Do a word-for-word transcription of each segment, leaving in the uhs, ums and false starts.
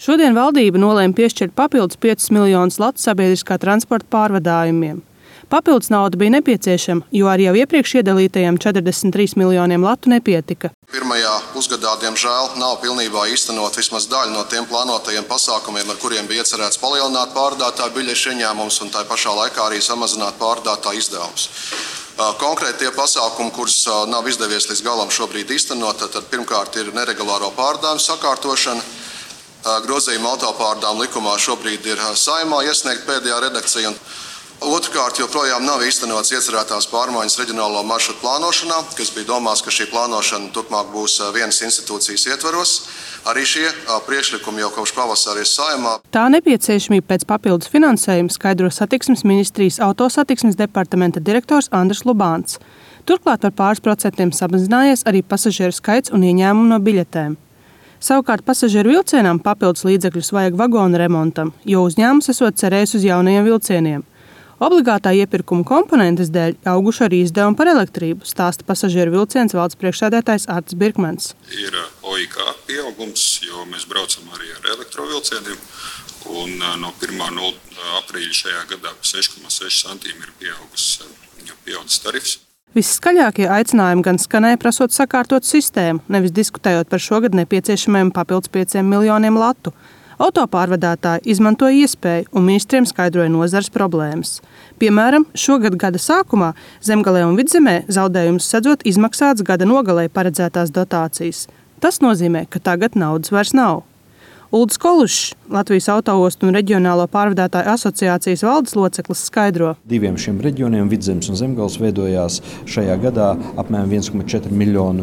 Šodien valdība nolēma piešķirt papildus piecus miljonus latu sabiedriskā transporta pārvadājumiem. Papildus nauda bija nepieciešama, jo ar jau iepriekš iedalītajiem četrdesmit trīs miljoniem latu nepietika. Pirmajā pusgadā, diemžēl, nav pilnībā īstenot vismaz daļu no tiem plānotajiem pasākumiem, ar kuriem bija iecerēts palielināt pārvadātāju biļešu ieņēmumus un tā pašā laikā arī samazināt pārvadātāju izdevumus. Konkrēti tie pasākumi, kurus nav izdevies līdz galam šobrīd īstenot, tad pirmkārt ir neregulāro pārvadājumu sakārtošana. Grozījuma autopārvadājumu likumā šobrīd ir Saeimā iesniegta pēdējā redakcija. Otrkārt, joprojām nav īstenotas iecerētās pārmaiņas reģionālo maršrutu plānošanā, kas bija domāts, ka šī plānošana turpmāk būs vienas institūcijas ietvaros. Arī šie priekšlikumi jau kopš pavasara ir Saeimā. Tā nepieciešamība pēc papildus finansējuma skaidro Satiksmes ministrijas autosatiksmes departamenta direktors Andris Lubāns. Turklāt par pāris procentiem samazinājies arī pasažieru skaits un ieņēmumu no biļetēm. Savukārt pasažieru vilcienām papildus līdzekļus vajag vagonu remontam, jo uzņēmums esot cerējis uz jaunajiem vilcieniem. Obligātā iepirkuma komponentes dēļ auguši arī izdevumi par elektrību, stāsta pasažieru vilciens valdes priekšsēdētājs Artis Birkmans. Ir O I K pieaugums, jo mēs braucam arī ar elektrovilcieniem, un no pirmā aprīļa šajā gadā pa seši komā seši centiem ir pieaugus, pieaudzis tarifs. Visskaļākie aicinājumi gan skanēja prasot sakārtot sistēmu, nevis diskutējot par šogad nepieciešamajiem papildus pieciem miljoniem latu. Autopārvadātāji izmantoja iespēju un ministriem skaidroja nozares problēmas. Piemēram, šogad gada sākumā Zemgalē un Vidzemē zaudējumus sedzot izmaksāts gada nogalē paredzētās dotācijas. Tas nozīmē, ka tagad naudas vairs nav. Uldis Kolušs, Latvijas autoostu un reģionālo pārvadātāju asociācijas valdes loceklis, skaidro. Diviem šiem reģioniem, Vidzemes un Zemgales, veidojās šajā gadā apmēram viens komats četri miljonu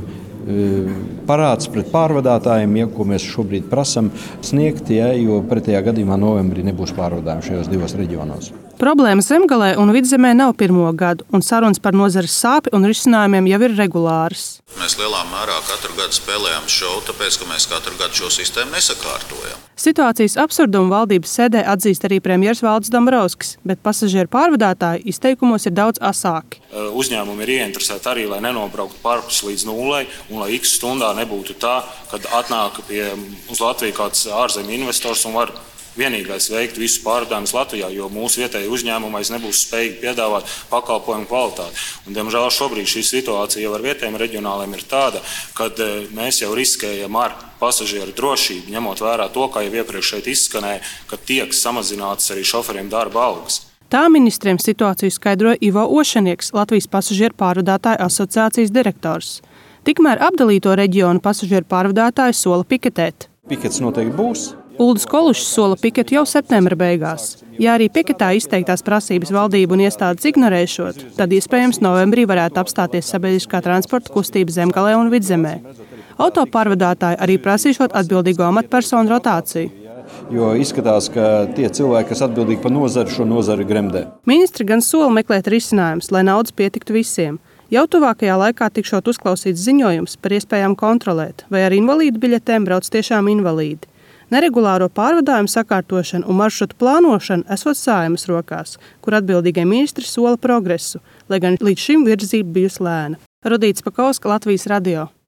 parāds pret pārvadātājiem, ja, ko mēs šobrīd prasam sniegt, ja, jo pretējā gadījumā novembrī nebūs pārvadājumi šajos divos reģionos. Problēmas Zemgalē un Vidzemē nav pirmo gadu, un sarunas par nozares sāpi un risinājumiem jau ir regulāras. Mēs lielā mērā katru gadu spēlējam šovu, tāpēc, ka mēs katru gadu šo sistēmu nesakārtojam. Situācijas absurdumu valdības sēdē atzīst arī premjers Valdis Dombrovskis, bet pasažieru pārvadātāji izteikumos ir daudz asāki. Uzņēmumi ir ieinteresēti arī, lai nenobrauktu pārpus līdz nulei un lai x stundā nebūtu tā, kad atnāk pie uz Latviju kāds ārzemju investors un var vienīgais veikt visu pārvadājumus Latvijā, jo mūsu vietēji uzņēmumais nebūs spējīgi piedāvāt pakalpojumu kvalitāti. Un, diemžēl šobrīd šī situācija jau ar vietējiem reģionāliem ir tāda, kad mēs jau riskējam ar pasažieru drošību, ņemot vērā to, kā jau iepriekš šeit izskanēja, ka tiek samazinātas arī šoferiem darba algas. Tā ministriem situāciju skaidroja Ivo Ošanieks, Latvijas pasažieru pārvadātāju asociācijas direktors. Tikmēr apdalīto reģionu pasažieru pārvadātāji sola piketēt. Pikets noteikti būs. Uldis Kolušs sola piketu jau septembra beigās. Ja arī piketā izteiktās prasības valdību un iestādes ignorēšot, tad iespējams novembrī varētu apstāties sabiedriskā transporta kustība Zemgalē un Vidzemē. Autopārvadātāji arī prasīšot atbildīgo amatpersonu rotāciju. Jo izskatās, ka tie cilvēki, kas atbildīgi par nozari, šo nozari gremdē. Ministri gan sola meklēt risinājumus, lai naudas pietiktu visiem. Jau tuvākajā laikā tikšot uzklausīts ziņojums par iespējām kontrolēt, vai ar invalīdu biļetēm brauc tiešām invalīdi. Neregulāro pārvadājumu sakārtošana un maršrutu plānošana esot Saeimas rokās, kur atbildīgie ministri sola progresu, lai gan līdz šim virzība bijusi lēna. Rudīts Pakauska, Latvijas radio.